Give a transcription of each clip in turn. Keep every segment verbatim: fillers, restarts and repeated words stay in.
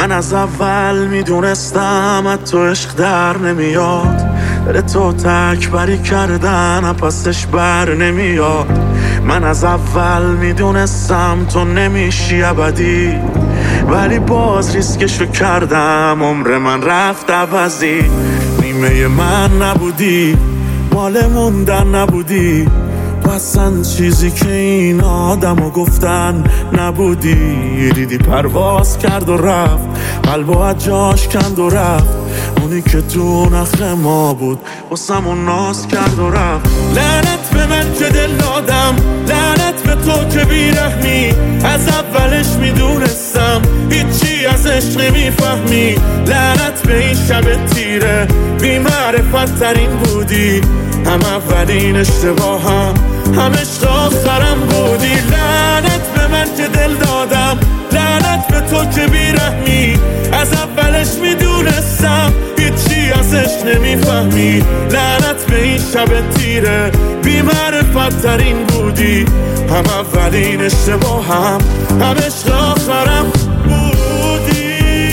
من از اول میدونستم از تو عشق در نمیاد، دل تو تکبری کردن پسش بر نمیاد. من از اول میدونستم تو نمیشی ابدی، ولی باز ریسکشو کردم، عمر من رفت عوضی. نیمه من نبودی، مال موندن نبودی، تو اصلا چیزی که این آدمو گفتن نبودی. دیدی پرواز کرد و رفت، قلبو از جاش کند و رفت، اونی که تو نخ ما بود واسمون ناز کرد و رفت. لعنت به من که دل دادم، لعنت به تو که بیرحمی، از اولش میدونستم هیچی ازش نمیفهمی. لعنت به این شب تیره، بی معرفت ترین بودی، هم اولین اشتباهم هم عشق آخرم بودی. لعنت به من که دل دادم، لعنت به تو که بیرحمی، از اولش میدونستم هیچی ازش نمیفهمی. لعنت به این شب تیره، بی معرفت ترین بودی، هم اولین اشتباهم هم عشق آخرم بودی.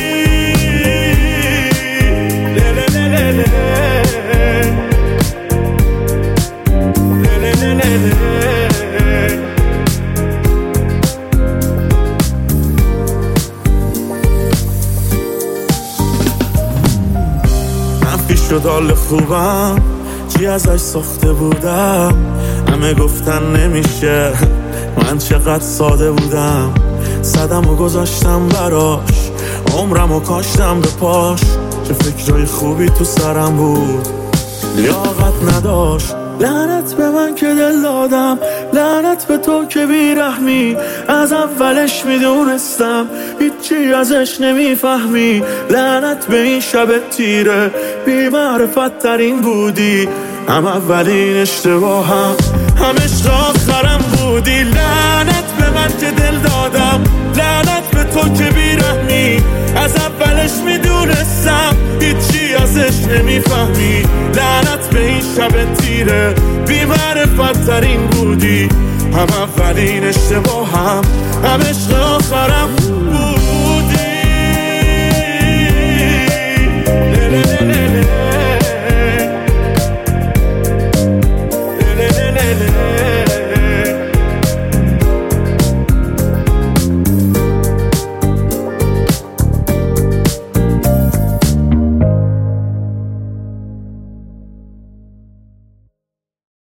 منفی شد حال خوبم، چی ازش ساخته بودم، همه گفتن نمیشه، من چقدر ساده بودم. صدم و گذاشتم براش، عمرم و کاشتم به پاش، چه فکرای خوبی تو سرم بود، لیاقت نداشت. لعنت به من که دل دادم، لعنت به تو که بیرحمی، از اولش میدونستم هیچی ازش نمیفهمی. لعنت به این شب تیره، بی معرفت ترین بودی، هم اولین اشتباهم هم عشق آخرم بودی. لعنت به من که دل دادم، لعنت به تو که بیرحمی، از اولش میدونستم هیچی ازش نمیفهمی. لعنت به این شب تیره، بی معرفت ترین بودی، هم اولین اشتباهم هم عشق